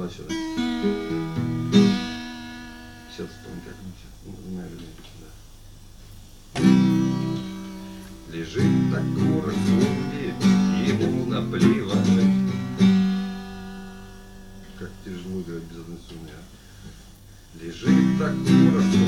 Давай сюда. Сейчас как-нибудь. Лежит так курок в клубе, ему наплевать. Как тяжело играть без одной струны, а? Лежит так курок в